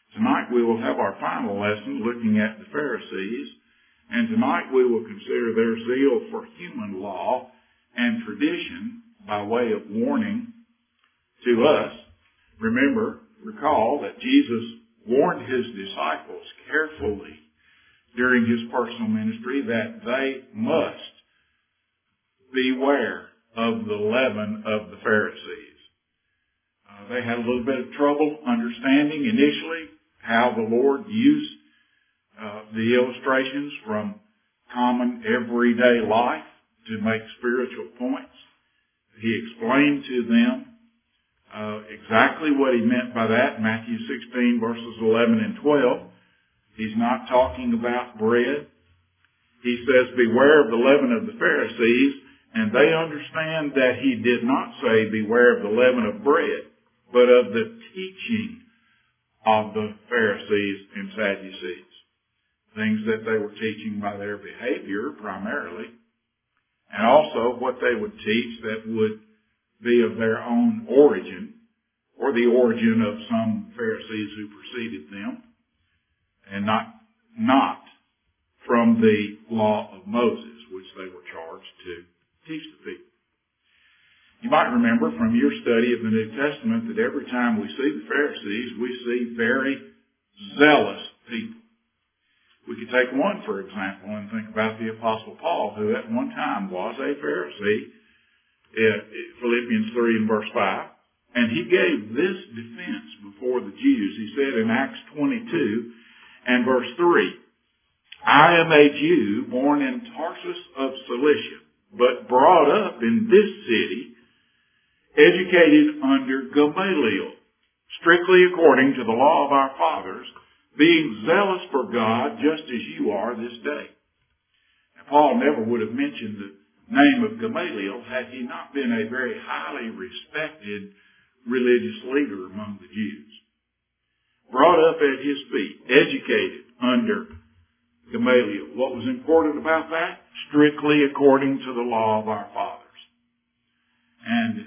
Tonight we will have our final lesson looking at the Pharisees, and tonight we will consider their zeal for human law and tradition by way of warning to us. Recall that Jesus warned his disciples carefully during his personal ministry that they must beware of the leaven of the Pharisees. They had a little bit of trouble understanding initially how the Lord used the illustrations from common everyday life to make spiritual points. He explained to them exactly what he meant by that. Matthew 16 verses 11 and 12. He's not talking about bread. He says, beware of the leaven of the Pharisees, and they understand that he did not say beware of the leaven of bread, but of the teaching of the Pharisees and Sadducees. Things that they were teaching by their behavior primarily, and also what they would teach that would be of their own origin, or the origin of some Pharisees who preceded them, and not from the law of Moses, which they were charged to teach the people. You might remember from your study of the New Testament that every time we see the Pharisees, we see very zealous people. We could take one, for example, and think about the Apostle Paul, who at one time was a Pharisee, Philippians 3 and verse 5. And he gave this defense before the Jews. He said in Acts 22 and verse 3, I am a Jew born in Tarsus of Cilicia, but brought up in this city, educated under Gamaliel, strictly according to the law of our fathers, being zealous for God just as you are this day. Now, Paul never would have mentioned the name of Gamaliel had he not been a very highly respected religious leader among the Jews. Brought up at his feet, educated under Gamaliel. What was important about that? Strictly according to the law of our fathers. And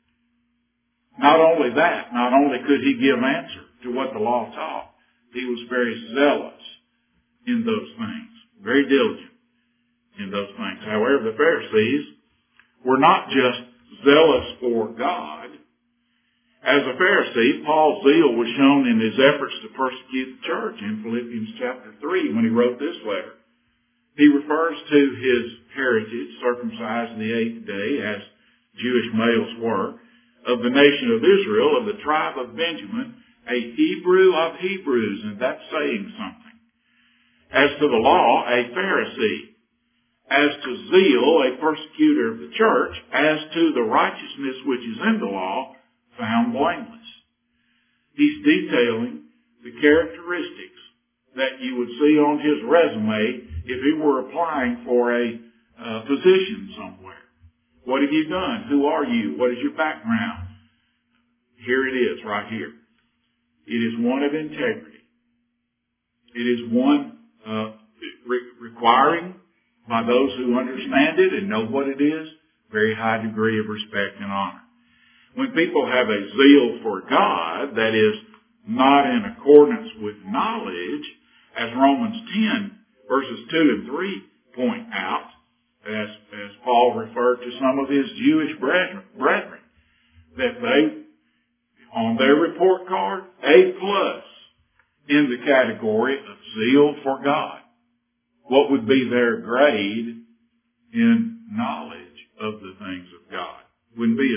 not only that, not only could he give answer to what the law taught, he was very zealous in those things, very diligent in those things. However, the Pharisees were not just zealous for God. As a Pharisee, Paul's zeal was shown in his efforts to persecute the church in Philippians chapter 3 when he wrote this letter. He refers to his heritage, circumcised in the 8th day, as Jewish males were, of the nation of Israel, of the tribe of Benjamin, a Hebrew of Hebrews, and that's saying something. As to the law, a Pharisee. As to zeal, a persecutor of the church. As to the righteousness which is in the law, found blameless. He's detailing the characteristics that you would see on his resume if he were applying for a position somewhere. What have you done? Who are you? What is your background? Here it is, right here. It is one of integrity. It is one requiring, by those who understand it and know what it is, very high degree of respect and honor. When people have a zeal for God that is not in accordance with knowledge, as Romans 10 verses 2 and 3 point out, as Paul referred to some of his Jewish brethren, that they, on their report card, A+ in the category of zeal for God. What would be their grade in knowledge of the things of God? Wouldn't be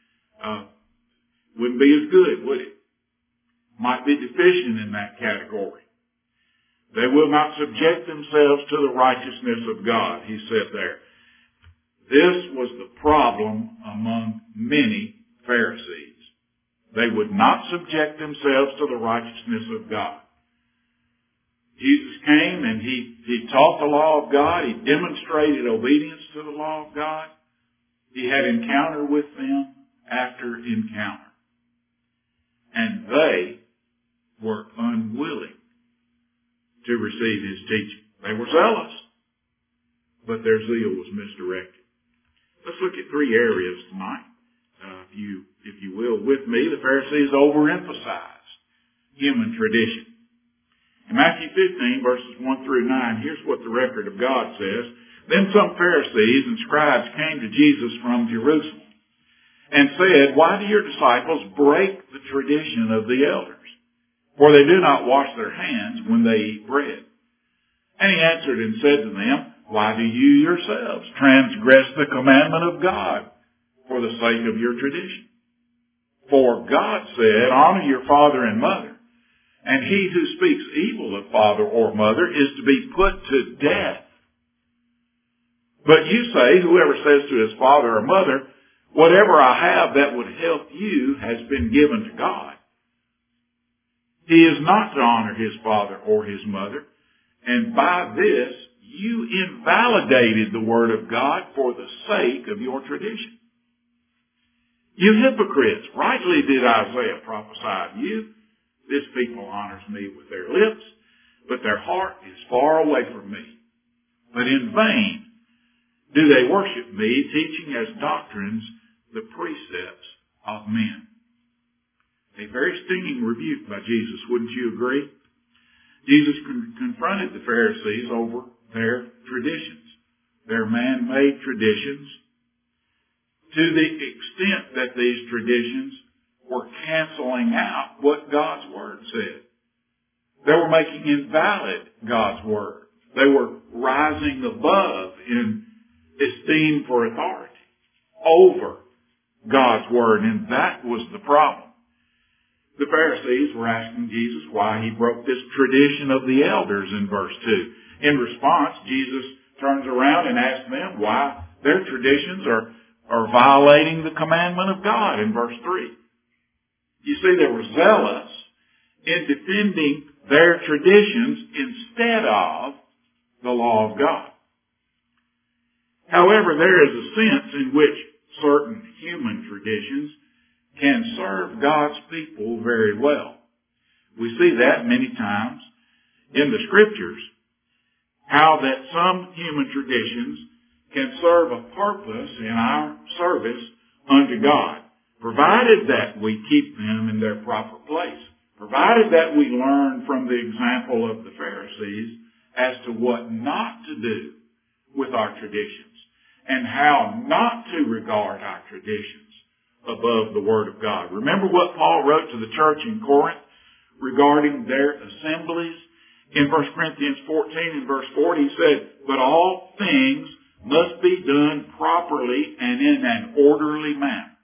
as good, would it? Might be deficient in that category. They will not subject themselves to the righteousness of God, he said there. This was the problem among many Pharisees. They would not subject themselves to the righteousness of God. Jesus came and he taught the law of God. He demonstrated obedience to the law of God. He had encounter with them after encounter. And they were unwilling to receive his teaching. They were zealous, but their zeal was misdirected. Let's look at three areas tonight. If you will, with me, the Pharisees overemphasized human tradition. In Matthew 15, verses 1 through 9, here's what the record of God says. Then some Pharisees and scribes came to Jesus from Jerusalem and said, "Why do your disciples break the tradition of the elders? For they do not wash their hands when they eat bread." And he answered and said to them, "Why do you yourselves transgress the commandment of God for the sake of your tradition? For God said, 'Honor your father and mother,' and he who speaks evil of father or mother is to be put to death. But you say, whoever says to his father or mother, 'Whatever I have that would help you has been given to God,' he is not to honor his father or his mother, and by this you invalidated the word of God for the sake of your tradition. You hypocrites, rightly did Isaiah prophesy of you. This people honors me with their lips, but their heart is far away from me. But in vain do they worship me, teaching as doctrines the precepts of men." A very stinging rebuke by Jesus, wouldn't you agree? Jesus confronted the Pharisees over their traditions, their man-made traditions, to the extent that these traditions were canceling out what God's Word said. They were making invalid God's Word. They were rising above in esteem for authority over God's Word, and that was the problem. The Pharisees were asking Jesus why he broke this tradition of the elders in verse 2. In response, Jesus turns around and asks them why their traditions are violating the commandment of God in verse 3. You see, they were zealous in defending their traditions instead of the law of God. However, there is a sense in which certain human traditions can serve God's people very well. We see that many times in the Scriptures, how that some human traditions can serve a purpose in our service unto God, provided that we keep them in their proper place, provided that we learn from the example of the Pharisees as to what not to do with our traditions and how not to regard our traditions above the Word of God. Remember what Paul wrote to the church in Corinth regarding their assemblies? In 1 Corinthians 14 and verse 4, he said, "But all things must be done properly and in an orderly manner."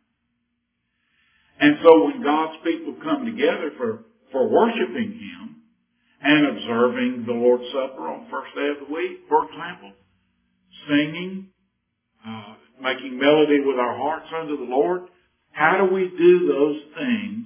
And so when God's people come together for worshiping Him and observing the Lord's Supper on the first day of the week, for example, singing, making melody with our hearts unto the Lord, how do we do those things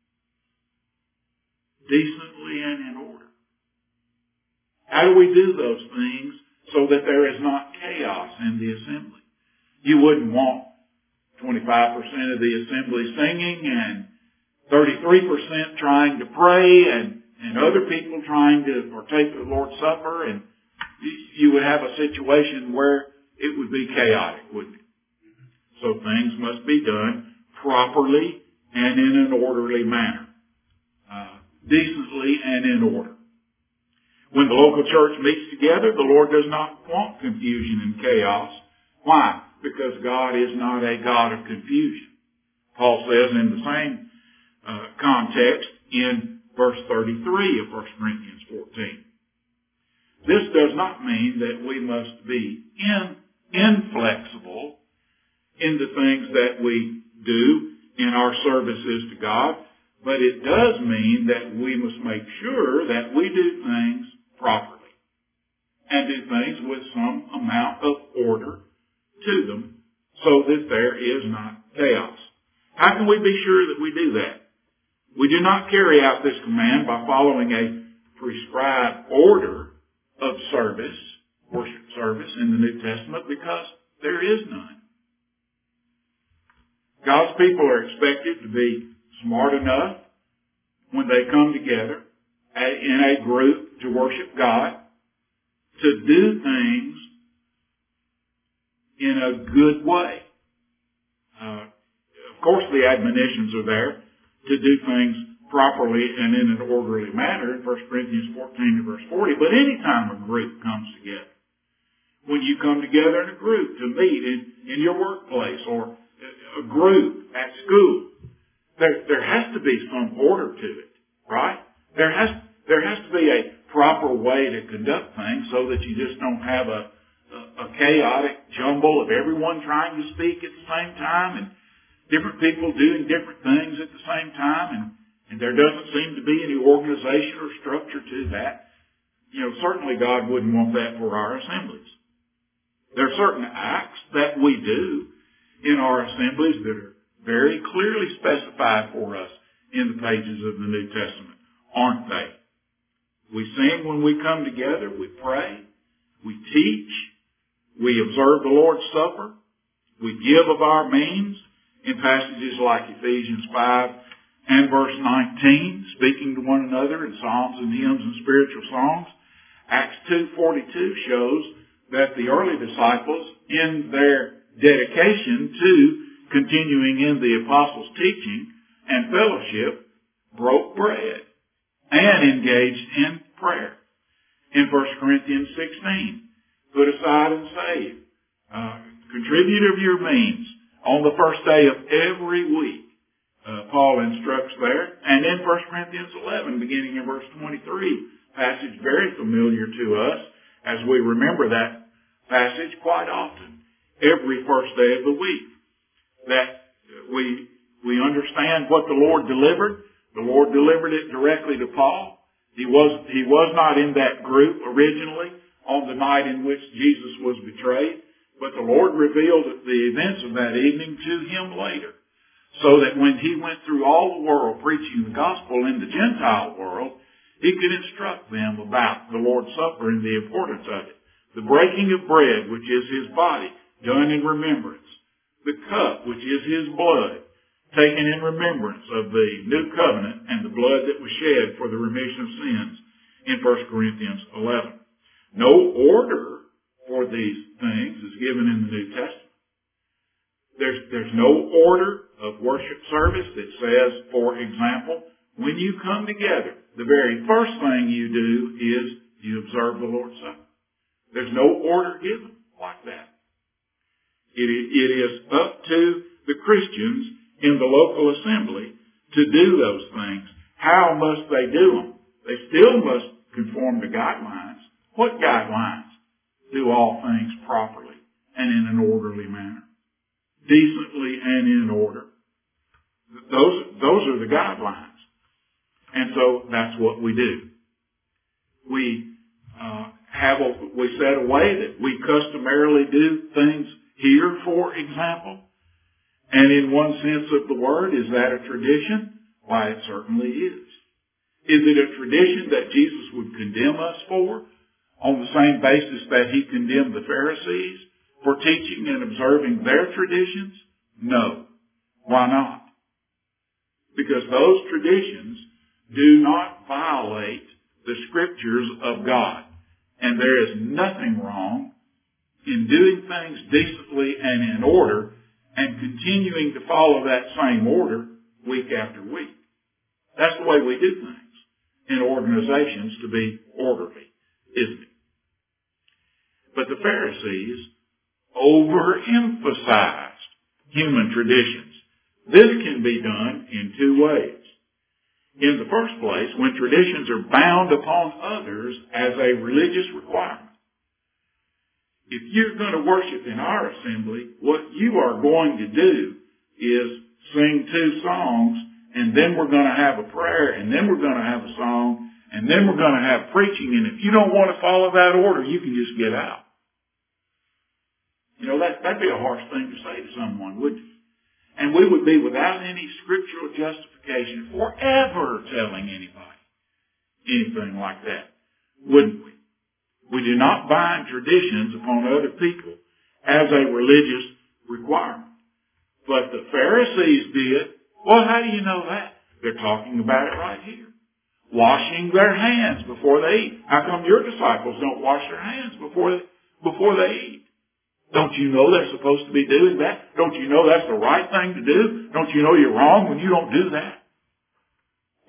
decently and in order? How do we do those things so that there is not chaos in the assembly? You wouldn't want 25% of the assembly singing and 33% trying to pray and other people trying to partake of the Lord's Supper, and you would have a situation where it would be chaotic, wouldn't it? So things must be done properly and in an orderly manner, decently and in order. When the local church meets together, the Lord does not want confusion and chaos. Why? Because God is not a God of confusion. Paul says in the same context in verse 33 of 1 Corinthians 14. This does not mean that we must be inflexible in the things that we do in our services to God, but it does mean that we must make sure that we do things properly and do things with some amount of order to them so that there is not chaos. How can we be sure that we do that? We do not carry out this command by following a prescribed order of service, worship service in the New Testament, because there is none. God's people are expected to be smart enough when they come together in a group to worship God to do things in a good way. Of course, the admonitions are there to do things properly and in an orderly manner in 1 Corinthians 14 and verse 40. But anytime a group comes together, when you come together in a group to meet in your workplace or a group at school, there has to be some order to it, right? There has to be a proper way to conduct things so that you just don't have a chaotic jumble of everyone trying to speak at the same time and different people doing different things at the same time, and there doesn't seem to be any organization or structure to that. Certainly God wouldn't want that for our assemblies. There are certain acts that we do in our assemblies that are very clearly specified for us in the pages of the New Testament, aren't they? We sing when we come together, we pray, we teach, we observe the Lord's Supper, we give of our means in passages like Ephesians 5 and verse 19, speaking to one another in psalms and hymns and spiritual songs. Acts 2:42 shows that the early disciples, in their dedication to continuing in the apostles' teaching and fellowship, broke bread and engaged in prayer. In 1 Corinthians 16, put aside and save. Contribute of your means on the first day of every week. Paul instructs there. And in 1 Corinthians 11, beginning in verse 23, passage very familiar to us as we remember that passage quite often, every first day of the week. That we understand what the Lord delivered. The Lord delivered it directly to Paul. He was not in that group originally on the night in which Jesus was betrayed, but the Lord revealed the events of that evening to him later, so that when he went through all the world preaching the gospel in the Gentile world, he could instruct them about the Lord's Supper and the importance of it. The breaking of bread, which is his body, done in remembrance. The cup, which is his blood, taken in remembrance of the new covenant and the blood that was shed for the remission of sins in 1 Corinthians 11. No order for these things is given in the New Testament. There's no order of worship service that says, for example, when you come together, the very first thing you do is you observe the Lord's Supper. There's no order given like that. It is up to the Christians in the local assembly to do those things. How must they do them? They still must conform to guidelines. What guidelines? Do all things properly and in an orderly manner, decently and in order. Those are the guidelines. And so that's what we do. We set a way that we customarily do things here, for example. And in one sense of the word, is that a tradition? Why, it certainly is. Is it a tradition that Jesus would condemn us for on the same basis that he condemned the Pharisees for teaching and observing their traditions? No. Why not? Because those traditions do not violate the scriptures of God. And there is nothing wrong in doing things decently and in order and continuing to follow that same order week after week. That's the way we do things in organizations, to be orderly, isn't it? But the Pharisees overemphasized human traditions. This can be done in two ways. In the first place, when traditions are bound upon others as a religious requirement. If you're going to worship in our assembly, what you are going to do is sing 2 songs, and then we're going to have a prayer, and then we're going to have a song, and then we're going to have preaching, and if you don't want to follow that order, you can just get out. That'd be a harsh thing to say to someone, wouldn't it? And we would be without any scriptural justification for ever telling anybody anything like that, wouldn't we? We do not bind traditions upon other people as a religious requirement. But the Pharisees did. Well, how do you know that? They're talking about it right here. Washing their hands before they eat. How come your disciples don't wash their hands before they eat? Don't you know they're supposed to be doing that? Don't you know that's the right thing to do? Don't you know you're wrong when you don't do that?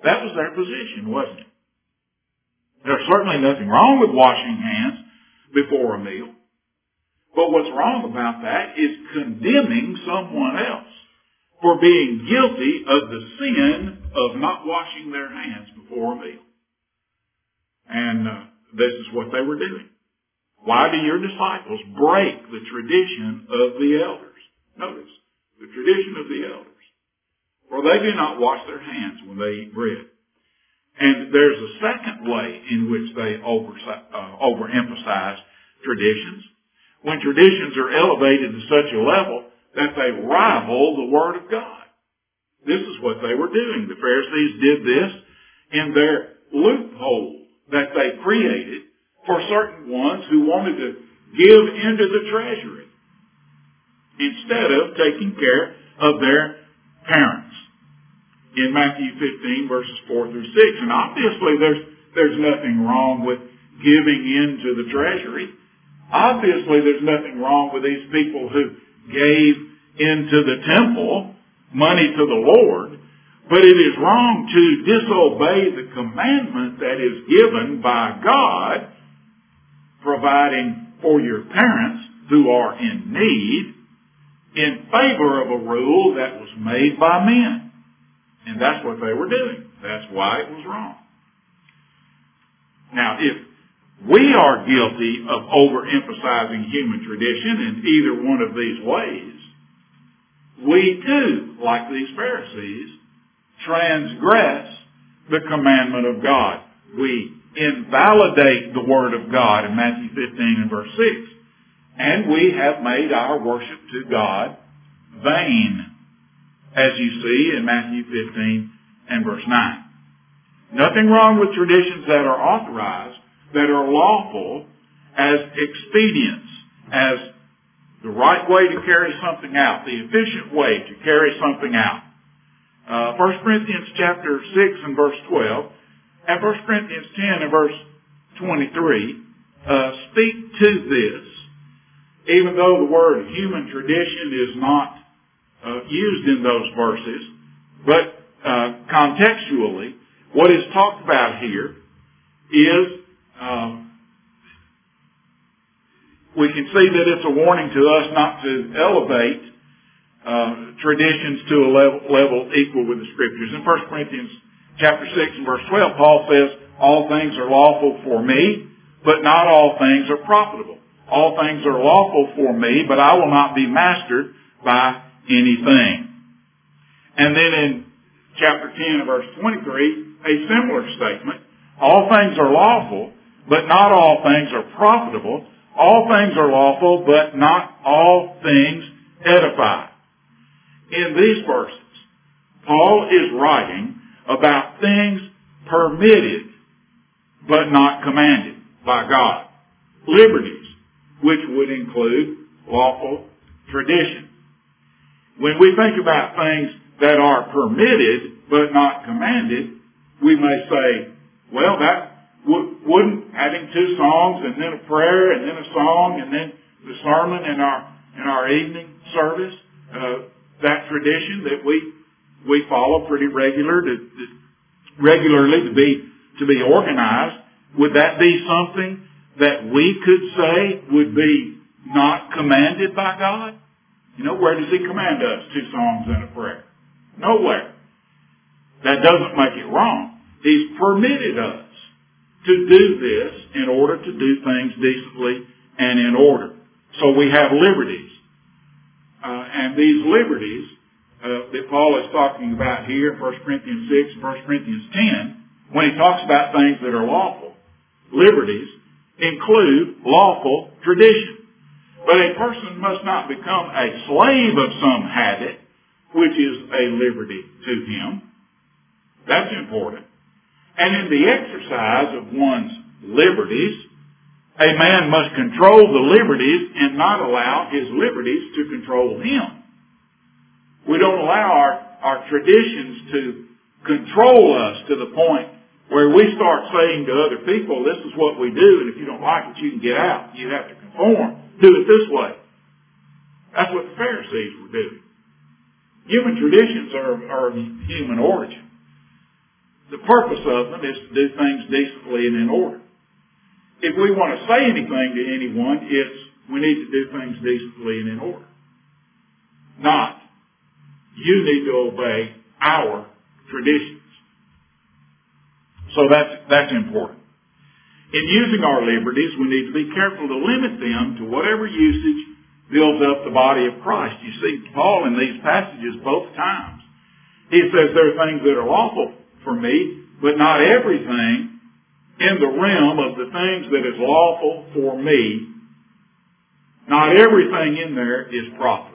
That was their position, wasn't it? There's certainly nothing wrong with washing hands before a meal. But what's wrong about that is condemning someone else for being guilty of the sin of not washing their hands before a meal. And this is what they were doing. Why do your disciples break the tradition of the elders? Notice, the tradition of the elders. For they do not wash their hands when they eat bread. And there's a second way in which they overemphasize traditions. When traditions are elevated to such a level that they rival the Word of God. This is what they were doing. The Pharisees did this in their loophole that they created for certain ones who wanted to give into the treasury instead of taking care of their parents. In Matthew 15, verses 4 through 6. And obviously there's nothing wrong with giving into the treasury. Obviously there's nothing wrong with these people who gave into the temple money to the Lord. But it is wrong to disobey the commandment that is given by God, providing for your parents who are in need, in favor of a rule that was made by men. And that's what they were doing. That's why it was wrong. Now, if we are guilty of overemphasizing human tradition in either one of these ways, we too, like these Pharisees, transgress the commandment of God. We invalidate the Word of God in Matthew 15 and verse 6. And we have made our worship to God vain, as you see in Matthew 15 and verse 9. Nothing wrong with traditions that are authorized, that are lawful as expedients, as the right way to carry something out, the efficient way to carry something out. 1 Corinthians chapter 6 and verse 12 and 1 Corinthians 10 and verse 23 speak to this, even though the word human tradition is not used in those verses, but contextually, what is talked about here is we can see that it's a warning to us not to elevate traditions to a level equal with the Scriptures. In 1 Corinthians chapter 6 and verse 12, Paul says, all things are lawful for me, but not all things are profitable. All things are lawful for me, but I will not be mastered by anything. And then in chapter 10 verse 23, a similar statement. All things are lawful, but not all things are profitable. All things are lawful, but not all things edify. In these verses, Paul is writing about things permitted, but not commanded by God. Liberties, which would include lawful tradition. When we think about things that are permitted but not commanded, we may say, well, that wouldn't having two songs and then a prayer and then a song and then the sermon in our evening service, that tradition that we follow pretty regularly to be organized, would that be something that we could say would be not commanded by God? You know, where does He command us? Two songs and a prayer. Nowhere. That doesn't make it wrong. He's permitted us to do this in order to do things decently and in order. So we have liberties. And these liberties that Paul is talking about here, 1 Corinthians 6 and 1 Corinthians 10, when he talks about things that are lawful, liberties include lawful tradition. But a person must not become a slave of some habit, which is a liberty to him. That's important. And in the exercise of one's liberties, a man must control the liberties and not allow his liberties to control him. We don't allow our traditions to control us to the point where we start saying to other people, this is what we do, and if you don't like it, you can get out. You have to conform. Do it this way. That's what the Pharisees were doing. Human traditions are of human origin. the purpose of them is to do things decently and in order. If we want to say anything to anyone, it's we need to do things decently and in order. Not, you need to obey our traditions. So that's important. In using our liberties, we need to be careful to limit them to whatever usage builds up the body of Christ. You see Paul in these passages both times. He says there are things that are lawful for me, but not everything in the realm of the things that is lawful for me. Not everything in there is profitable.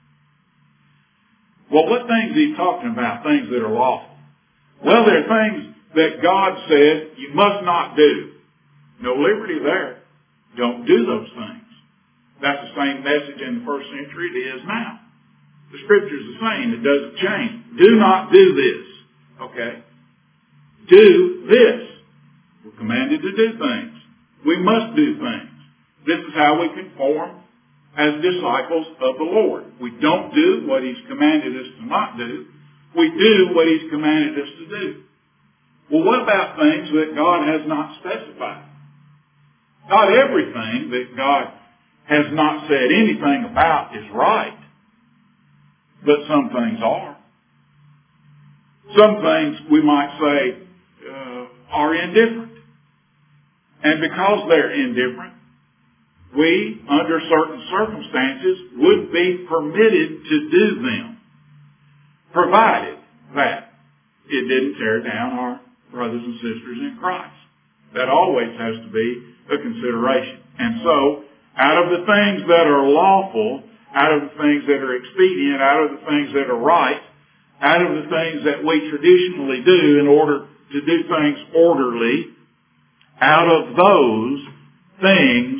Well, what things is he talking about, things that are lawful? Well, there are things that God said you must not do. No liberty there. Don't do those things. That's the same message in the first century it is now. The Scripture is the same. It doesn't change. Do not do this. Okay? Do this. We're commanded to do things. We must do things. This is how we conform as disciples of the Lord. We don't do what He's commanded us to not do. We do what He's commanded us to do. Well, what about things that God has not specified? Not everything that God has not said anything about is right. But some things are. Some things, we might say, are indifferent. And because they're indifferent, we, under certain circumstances, would be permitted to do them, provided that it didn't tear down our brothers and sisters in Christ. That always has to be a consideration. And so, out of the things that are lawful, out of the things that are expedient, out of the things that are right, out of the things that we traditionally do in order to do things orderly, out of those things,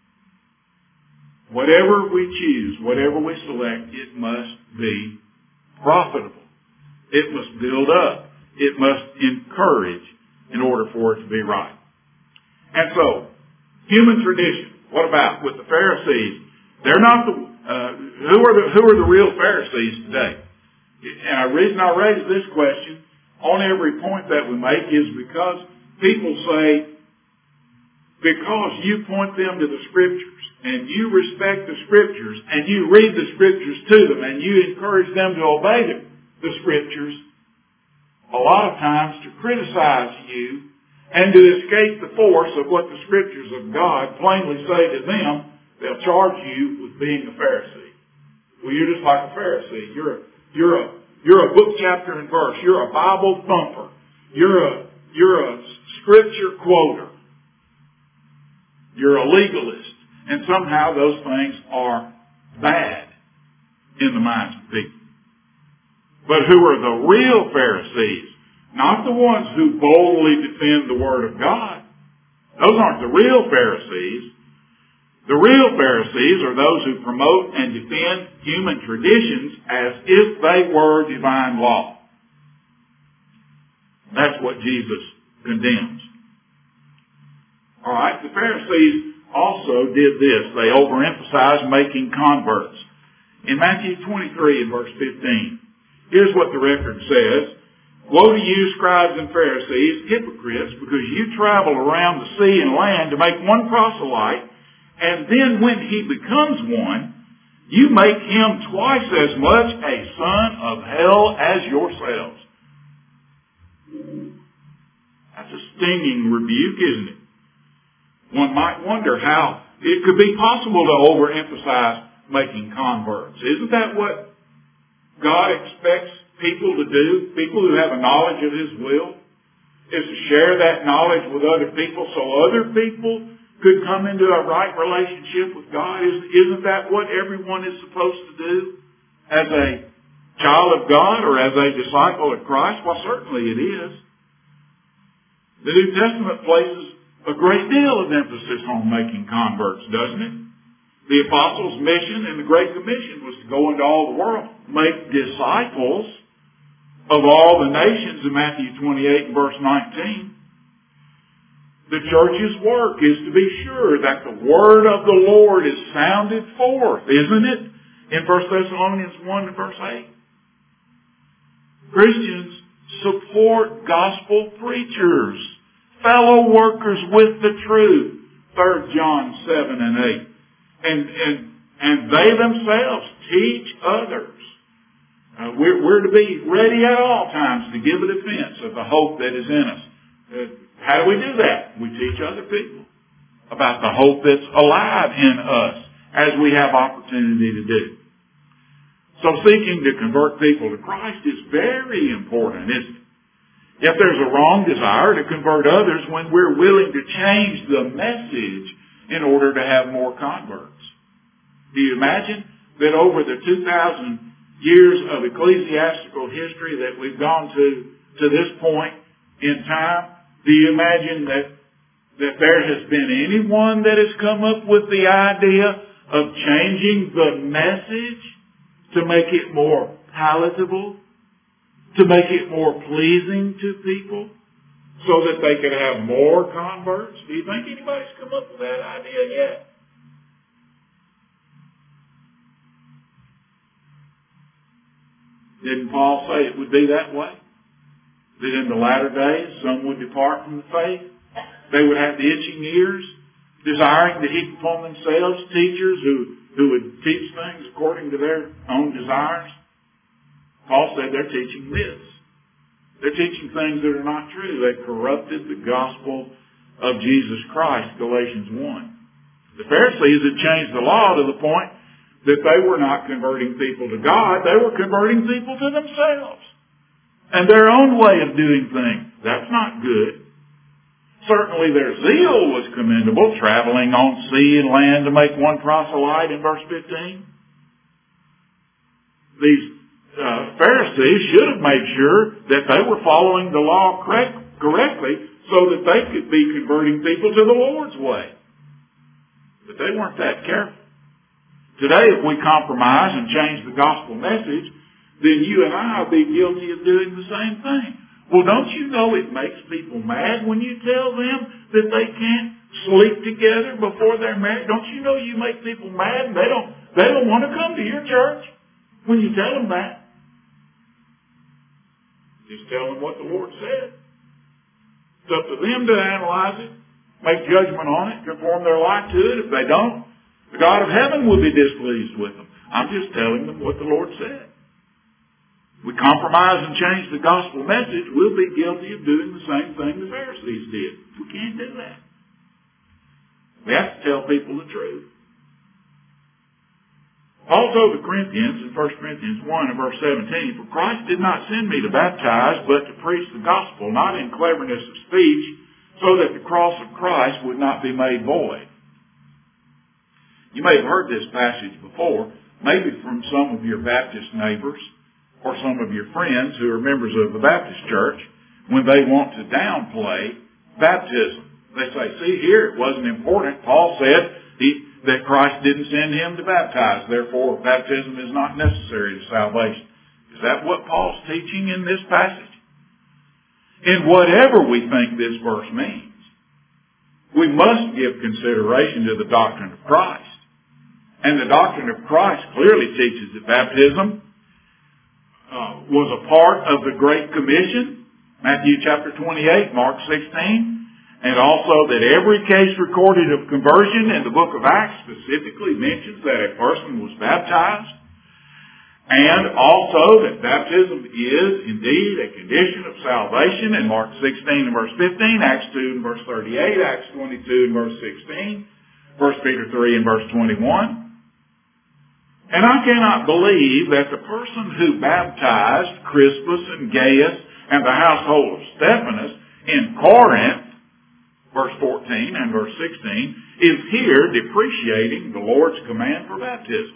whatever we choose, whatever we select, it must be profitable. It must build up. It must encourage in order for it to be right. And so, human tradition. What about with the Pharisees? They're not the who are the real Pharisees today? And the reason I raise this question on every point that we make is because people say, because you point them to the Scriptures and you respect the Scriptures and you read the Scriptures to them and you encourage them to obey the Scriptures, a lot of times to criticize you and to escape the force of what the Scriptures of God plainly say to them, they'll charge you with being a Pharisee. Well, you're just like a Pharisee. You're a book, chapter, and verse. You're a Bible thumper. You're a Scripture quoter. You're a legalist. And somehow those things are bad in the minds of people. But who are the real Pharisees? Not the ones who boldly defend the Word of God. Those aren't the real Pharisees. The real Pharisees are those who promote and defend human traditions as if they were divine law. That's what Jesus condemns. All right, the Pharisees also did this. They overemphasized making converts. In Matthew 23 and verse 15, here's what the record says. Woe to you, scribes and Pharisees, hypocrites, because you travel around the sea and land to make one proselyte, and then when he becomes one, you make him twice as much a son of hell as yourselves. That's a stinging rebuke, isn't it? One might wonder how it could be possible to overemphasize making converts. Isn't that what God expects people to do? People who have a knowledge of His will is to share that knowledge with other people so other people could come into a right relationship with God. Isn't that what everyone is supposed to do as a child of God or as a disciple of Christ? Well, certainly it is. The New Testament places a great deal of emphasis on making converts, doesn't it? The apostles' mission in the Great Commission was to go into all the world, make disciples of all the nations in Matthew 28 and verse 19. The church's work is to be sure that the word of the Lord is sounded forth, isn't it? In 1 Thessalonians 1 and verse 8. Christians Support gospel preachers, fellow workers with the truth. 3 John 7 and 8. And they themselves teach others. We're to be ready at all times to give a defense of the hope that is in us. How do we do that? We teach other people about the hope that's alive in us as we have opportunity to do. So seeking to convert people to Christ is very important, isn't it? If there's a wrong desire to convert others when we're willing to change the message in order to have more converts. Do you imagine that over the 2,000 years of ecclesiastical history that we've gone to this point in time, do you imagine that there has been anyone that has come up with the idea of changing the message to make it more palatable, to make it more pleasing to people, so that they could have more converts? Do you think anybody's come up with that idea yet? Didn't Paul say it would be that way? That in the latter days some would depart from the faith? They would have the itching ears, desiring to heap upon themselves teachers who would teach things according to their own desires. Paul said they're teaching this. They're teaching things that are not true. They've corrupted the gospel of Jesus Christ, Galatians 1. The Pharisees had changed the law to the point that they were not converting people to God. They were converting people to themselves and their own way of doing things. That's not good. Certainly their zeal was commendable, traveling on sea and land to make one proselyte in verse 15. These Pharisees should have made sure that they were following the law correctly so that they could be converting people to the Lord's way. But they weren't that careful. Today, if we compromise and change the gospel message, then you and I will be guilty of doing the same thing. Well, don't you know it makes people mad when you tell them that they can't sleep together before they're married? Don't you know you make people mad and they don't want to come to your church when you tell them that? Just tell them what the Lord said. It's up to them to analyze it, make judgment on it, conform their life to it. If they don't, the God of heaven will be displeased with them. I'm just telling them what the Lord said. We compromise and change the gospel message, we'll be guilty of doing the same thing the Pharisees did. We can't do that. We have to tell people the truth. Paul told the Corinthians in 1 Corinthians 1 and verse 17, "For Christ did not send me to baptize, but to preach the gospel, not in cleverness of speech, so that the cross of Christ would not be made void." You may have heard this passage before, maybe from some of your Baptist neighbors or some of your friends who are members of the Baptist church when they want to downplay baptism. They say, see here, it wasn't important. Paul said that Christ didn't send him to baptize. Therefore, baptism is not necessary to salvation. Is that what Paul's teaching in this passage? In whatever we think this verse means, we must give consideration to the doctrine of Christ. And the doctrine of Christ clearly teaches that baptism was a part of the Great Commission, Matthew chapter 28, Mark 16, and also that every case recorded of conversion in the book of Acts specifically mentions that a person was baptized, and also that baptism is indeed a condition of salvation in Mark 16 and verse 15, Acts 2 and verse 38, Acts 22 and verse 16, 1 Peter 3 and verse 21. And I cannot believe that the person who baptized Crispus and Gaius and the household of Stephanas in Corinth, verse 14 and verse 16, is here depreciating the Lord's command for baptism.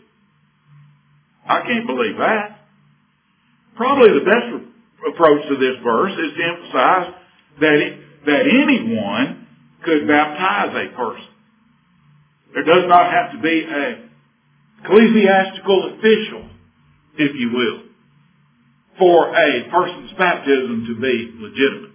I can't believe that. Probably the best approach to this verse is to emphasize that anyone could baptize a person. There does not have to be a ecclesiastical official, if you will, for a person's baptism to be legitimate.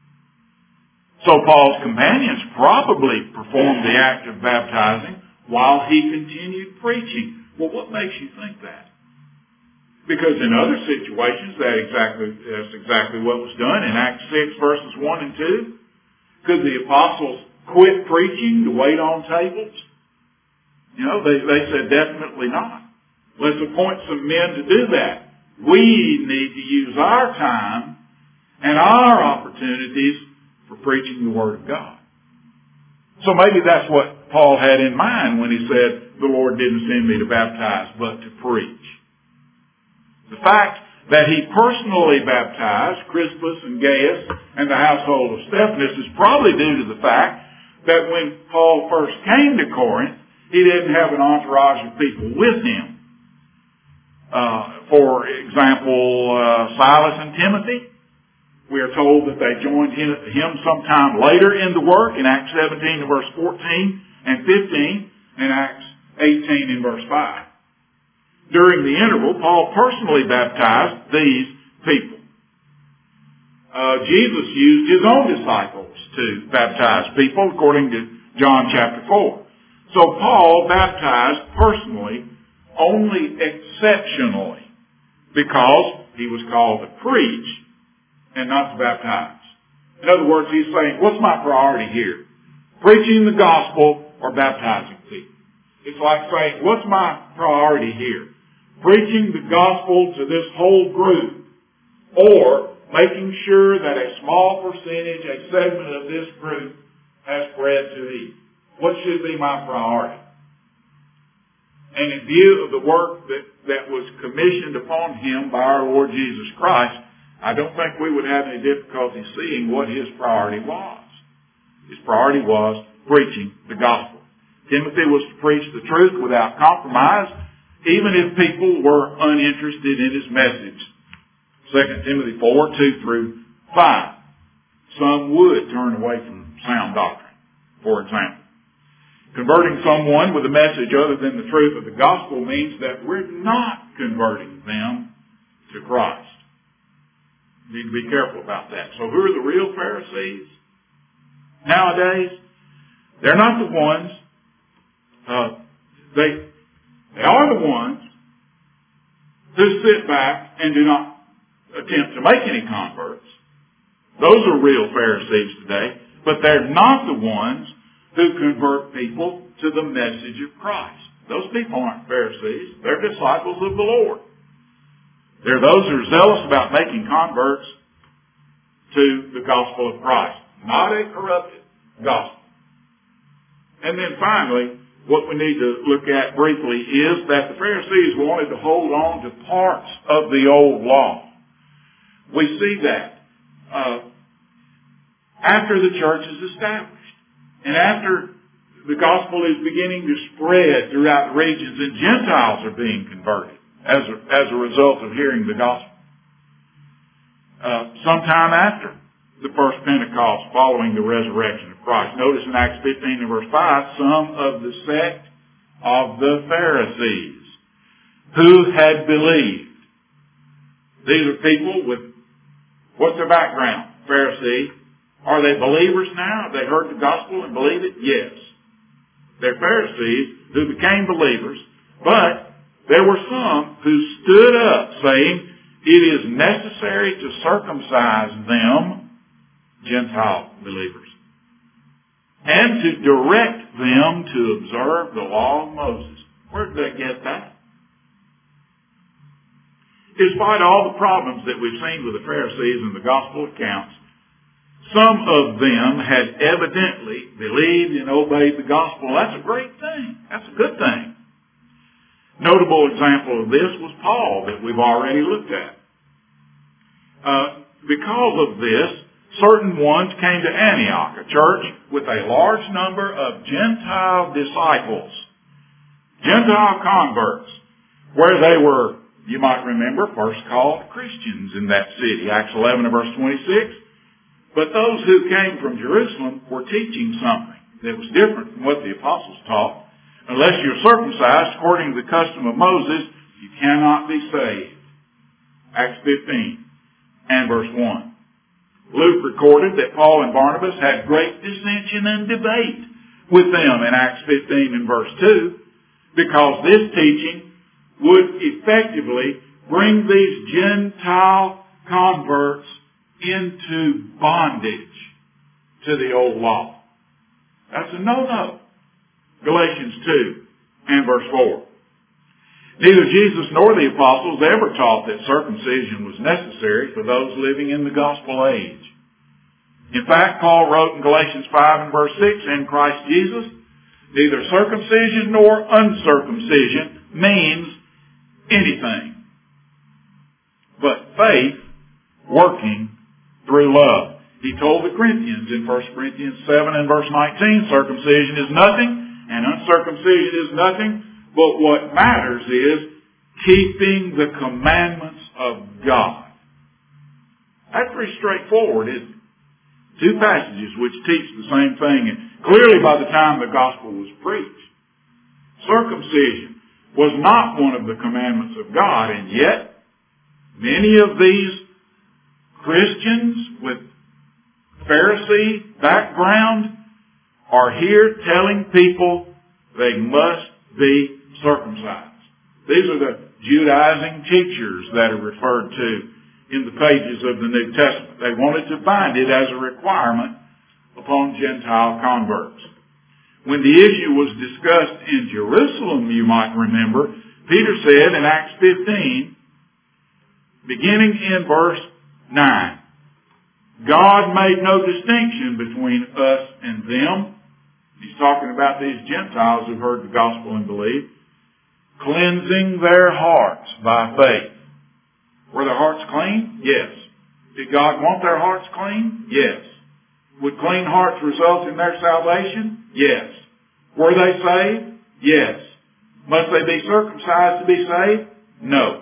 So Paul's companions probably performed the act of baptizing while he continued preaching. Well, what makes you think that? Because in other situations, that's exactly what was done. In Acts 6, verses 1 and 2, could the apostles quit preaching to wait on tables? They said definitely not. Let's appoint some men to do that. We need to use our time and our opportunities for preaching the Word of God. So maybe that's what Paul had in mind when he said, the Lord didn't send me to baptize, but to preach. The fact that he personally baptized Crispus and Gaius and the household of Stephanus is probably due to the fact that when Paul first came to Corinth, he didn't have an entourage of people with him. For example, Silas and Timothy, we are told that they joined him sometime later in the work in Acts 17 and verse 14 and 15 and Acts 18 and verse 5. During the interval, Paul personally baptized these people. Jesus used his own disciples to baptize people according to John chapter 4. So Paul baptized personally only exceptionally because he was called to preach and not to baptize. In other words, he's saying, what's my priority here? Preaching the gospel or baptizing people? It's like saying, what's my priority here? Preaching the gospel to this whole group or making sure that a small percentage, a segment of this group has bread to eat? What should be my priority? And in view of the work that was commissioned upon him by our Lord Jesus Christ, I don't think we would have any difficulty seeing what his priority was. His priority was preaching the gospel. Timothy was to preach the truth without compromise, even if people were uninterested in his message. 2 Timothy 4, 2 through 5. Some would turn away from sound doctrine, for example. Converting someone with a message other than the truth of the gospel means that we're not converting them to Christ. We need to be careful about that. So who are the real Pharisees? Nowadays, they're not the ones, they are the ones who sit back and do not attempt to make any converts. Those are real Pharisees today, but they're not the ones who convert people to the message of Christ. Those people aren't Pharisees. They're disciples of the Lord. They're those who are zealous about making converts to the gospel of Christ, not a corrupted gospel. And then finally, what we need to look at briefly is that the Pharisees wanted to hold on to parts of the old law. We see that after the church is established and after the gospel is beginning to spread throughout the regions and Gentiles are being converted as a result of hearing the gospel. Sometime after the first Pentecost following the resurrection of Christ. Notice in Acts 15 and verse 5, some of the sect of the Pharisees who had believed. These are people with, what's their background? Pharisee. Are they believers now? Have they heard the gospel and believed it? Yes. They're Pharisees who became believers, but there were some who stood up saying, it is necessary to circumcise them, Gentile believers, and to direct them to observe the law of Moses. Where did they get that? Despite all the problems that we've seen with the Pharisees in the gospel accounts, some of them had evidently believed and obeyed the gospel. That's a great thing. That's a good thing. Notable example of this was Paul that we've already looked at. Because of this, certain ones came to Antioch, a church with a large number of Gentile disciples, Gentile converts, where they were, you might remember, first called Christians in that city. Acts 11 and verse 26. But those who came from Jerusalem were teaching something that was different from what the apostles taught. Unless you're circumcised according to the custom of Moses, you cannot be saved. Acts 15 and verse 1. Luke recorded that Paul and Barnabas had great dissension and debate with them in Acts 15 and verse 2, because this teaching would effectively bring these Gentile converts into bondage to the old law. That's a no-no. Galatians 2 and verse 4. Neither Jesus nor the apostles ever taught that circumcision was necessary for those living in the gospel age. In fact, Paul wrote in Galatians 5 and verse 6, in Christ Jesus, neither circumcision nor uncircumcision means anything but faith working through love. He told the Corinthians in 1 Corinthians 7 and verse 19, circumcision is nothing and uncircumcision is nothing, but what matters is keeping the commandments of God. That's pretty straightforward, isn't it? Two passages which teach the same thing, and clearly by the time the gospel was preached, circumcision was not one of the commandments of God, and yet many of these Christians with Pharisee background are here telling people they must be circumcised. These are the Judaizing teachers that are referred to in the pages of the New Testament. They wanted to bind it as a requirement upon Gentile converts. When the issue was discussed in Jerusalem, you might remember, Peter said in Acts 15, beginning in verse 9, God made no distinction between us and them. He's talking about these Gentiles who've heard the gospel and believed, cleansing their hearts by faith. Were their hearts clean? Yes. Did God want their hearts clean? Yes. Would clean hearts result in their salvation? Yes. Were they saved? Yes. Must they be circumcised to be saved? No.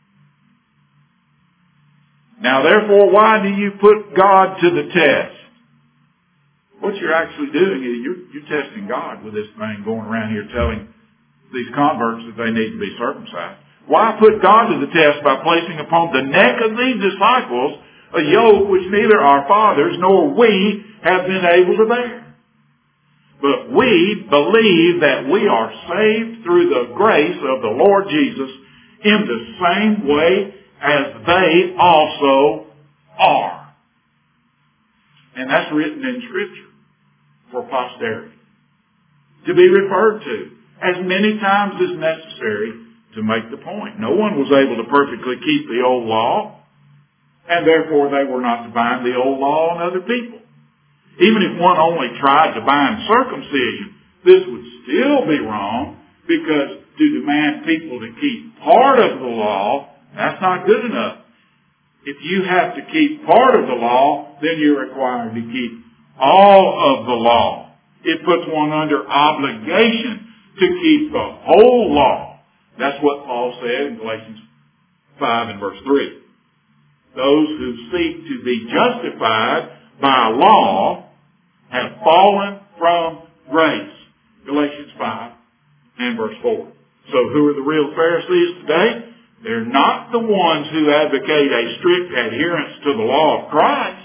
Now therefore, why do you put God to the test? What you're actually doing is you're testing God with this thing, going around here telling these converts that they need to be circumcised. Why put God to the test by placing upon the neck of these disciples a yoke which neither our fathers nor we have been able to bear? But we believe that we are saved through the grace of the Lord Jesus in the same way as they also are. And that's written in Scripture for posterity, to be referred to as many times as necessary to make the point. No one was able to perfectly keep the old law, and therefore they were not to bind the old law on other people. Even if one only tried to bind circumcision, this would still be wrong, because to demand people to keep part of the law, that's not good enough. If you have to keep part of the law, then you're required to keep all of the law. It puts one under obligation to keep the whole law. That's what Paul said in Galatians 5 and verse 3. Those who seek to be justified by law have fallen from grace. Galatians 5 and verse 4. So who are the real Pharisees today? They're not the ones who advocate a strict adherence to the law of Christ.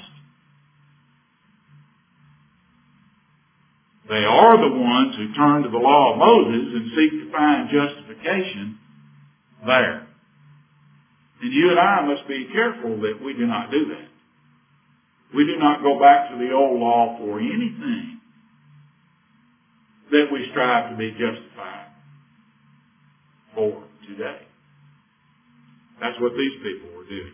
They are the ones who turn to the law of Moses and seek to find justification there. And you and I must be careful that we do not do that. We do not go back to the old law for anything that we strive to be justified for today. That's what these people were doing.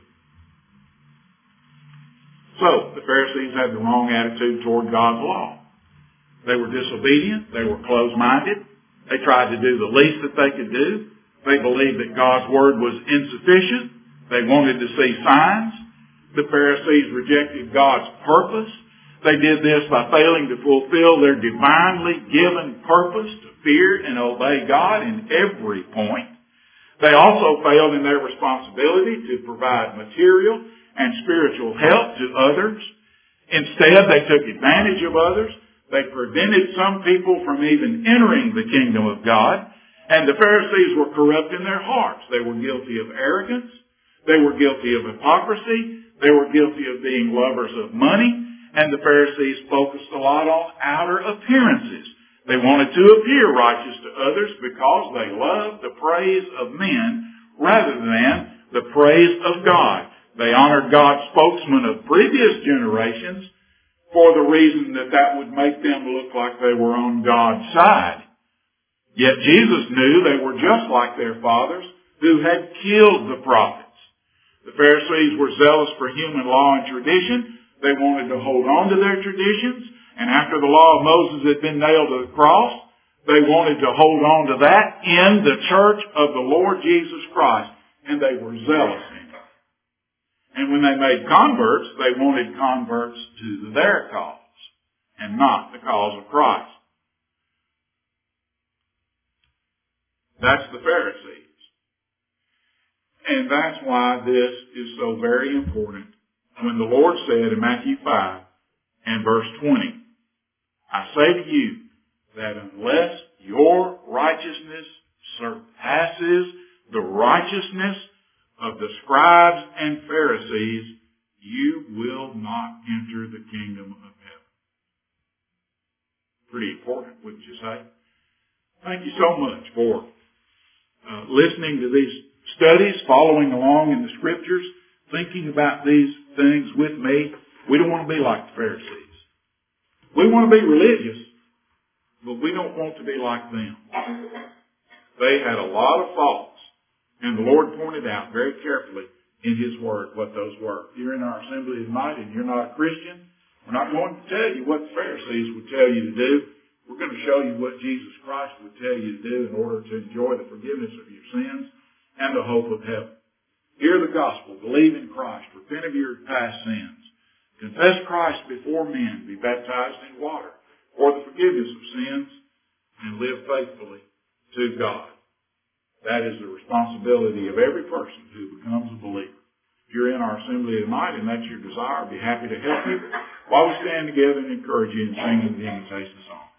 So, the Pharisees had the wrong attitude toward God's law. They were disobedient. They were closed-minded. They tried to do the least that they could do. They believed that God's word was insufficient. They wanted to see signs. The Pharisees rejected God's purpose. They did this by failing to fulfill their divinely given purpose to fear and obey God in every point. They also failed in their responsibility to provide material and spiritual help to others. Instead, they took advantage of others. They prevented some people from even entering the kingdom of God. And the Pharisees were corrupt in their hearts. They were guilty of arrogance. They were guilty of hypocrisy. They were guilty of being lovers of money. And the Pharisees focused a lot on outer appearances. They wanted to appear righteous to others because they loved the praise of men rather than the praise of God. They honored God's spokesman of previous generations for the reason that that would make them look like they were on God's side. Yet Jesus knew they were just like their fathers who had killed the prophets. The Pharisees were zealous for human law and tradition. They wanted to hold on to their traditions. And after the law of Moses had been nailed to the cross, they wanted to hold on to that in the church of the Lord Jesus Christ. And they were zealous in it. And when they made converts, they wanted converts to their cause and not the cause of Christ. That's the Pharisees. And that's why this is so very important. When the Lord said in Matthew 5 and verse 20, I say to you that unless your righteousness surpasses the righteousness of the scribes and Pharisees, you will not enter the kingdom of heaven. Pretty important, wouldn't you say? Thank you so much for listening to these studies, following along in the scriptures, thinking about these things with me. We don't want to be like the Pharisees. We want to be religious, but we don't want to be like them. They had a lot of faults, and the Lord pointed out very carefully in His Word what those were. If you're in our assembly tonight and you're not a Christian, we're not going to tell you what the Pharisees would tell you to do. We're going to show you what Jesus Christ would tell you to do in order to enjoy the forgiveness of your sins and the hope of heaven. Hear the gospel, believe in Christ, repent of your past sins, confess Christ before men, be baptized in water for the forgiveness of sins, and live faithfully to God. That is the responsibility of every person who becomes a believer. If you're in our assembly tonight and that's your desire, I'd be happy to help you while we stand together and encourage you in singing the invitation song.